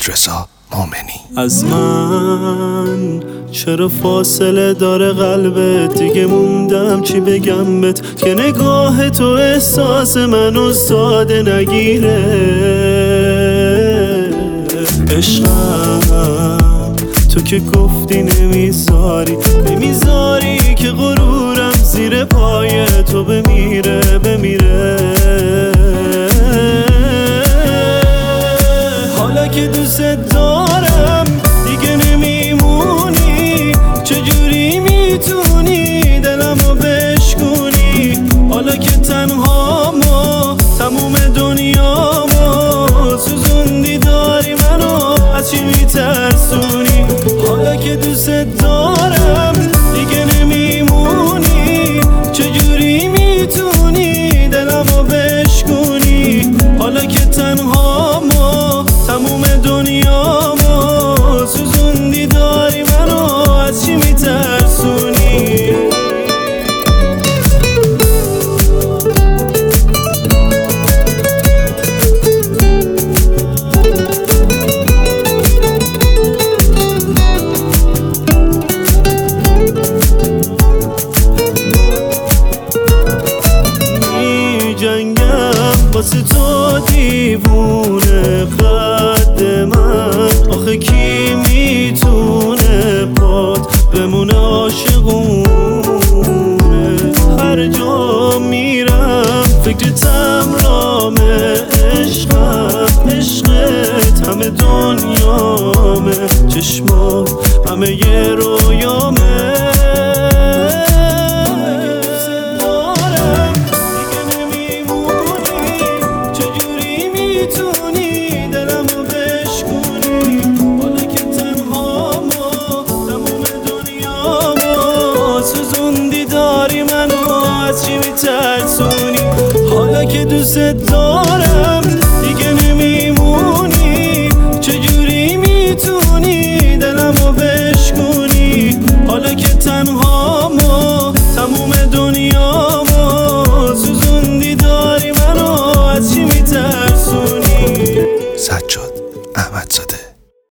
رضا مومنی. از من چرا فاصله داره قلبت؟ دیگه موندم چی بگم بهت که نگاه تو احساس منو ساده نگیره. عشقم تو که گفتی نمیذاری که غرورم زیر پای تو بمیره. حالا که دوست دارم دیگه نمیمونی، چجوری میتونی دلمو بشکونی؟ حالا که تنها ما تموم دنیامو سوزوندی، داری منو از چی میترسونی؟ حالا که دوست دارم دیگه نمیمونی، چجوری میتونی دلمو بشکونی؟ حالا که تنها ما تموم دنیامو سوزوندی، داری منو از چی میترسونی؟ جنگم واسه تو دیوونه قد من، آخه کی میتونه پات بمونه عاشقونه؟ هر جا میرم فکرتم رامه، عشقت همه دنیامه، چشمات همه یه رویامه. داری منو از چی میترسونی؟ حالا که دوست دارم